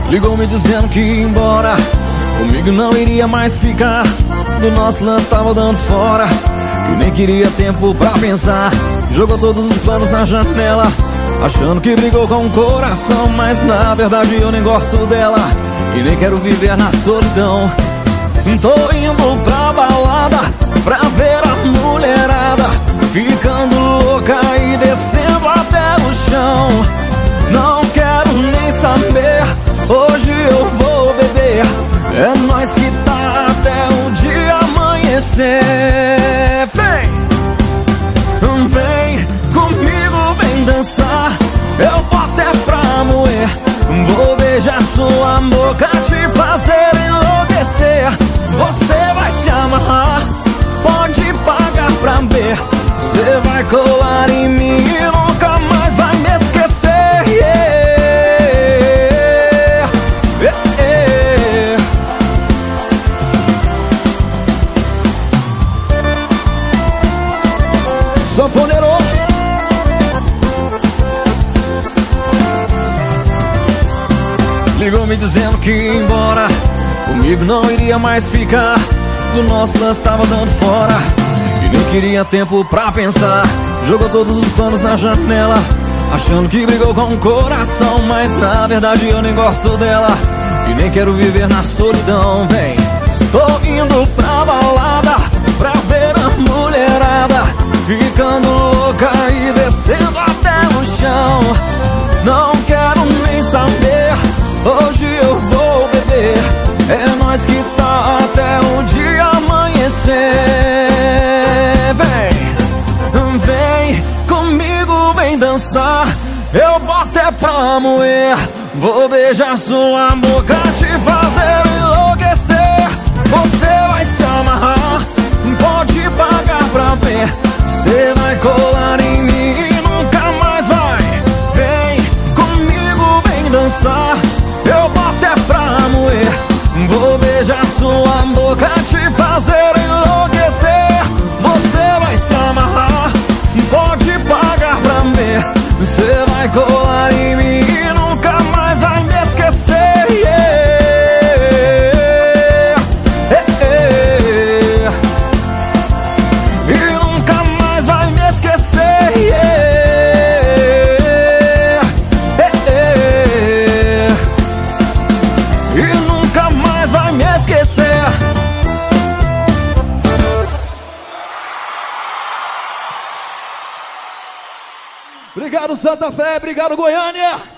Ligou me dizendo que ia embora, comigo não iria mais ficar. Do nosso lance tava dando fora e nem queria tempo pra pensar. Jogou todos os planos na janela, achando que brigou com o coração. Mas na verdade eu nem gosto dela e nem quero viver na solidão. Tô indo pra balada pra ver a mulherada ficando louca e descendo até o chão. Não quero nem saber, hoje eu vou beber. É nós que tá até o dia amanhecer. Vem comigo, vem dançar, eu boto é pra moer. Vou beijar sua boca, te fazer enlouquecer. Você vai se amarrar, pode pagar pra ver. Você vai colar em mim e nunca mais vai me esquecer. Sanfoneiro. Ligou me dizendo que ia embora, comigo não iria mais ficar. Do nosso lance tava dando fora e nem queria tempo pra pensar. Jogou todos os planos na janela, achando que brigou com o coração. Mas na verdade eu nem gosto dela e nem quero viver na solidão. Vem, tô indo pra balada pra ver a mulherada ficando louca e descendo até o chão. Não quero nem saber, hoje eu vou beber. É nós que tá até o dia amanhecer. Vem comigo, vem dançar, eu boto é pra moer. Vou beijar sua boca, te fazer enlouquecer. Você vai se amarrar, pode pagar pra ver. Você vai colar em mim e nunca mais vai. Vem comigo, vem dançar, eu boto é pra moer. Vou beijar sua boca, te fazer enlouquecer. Você vai se amarrar, pode pagar pra ver. Você vai colar em mim e nunca mais vai me esquecer. E nunca mais vai me esquecer. E nunca mais vai me esquecer. Obrigado, Santa Fé, obrigado, Goiânia.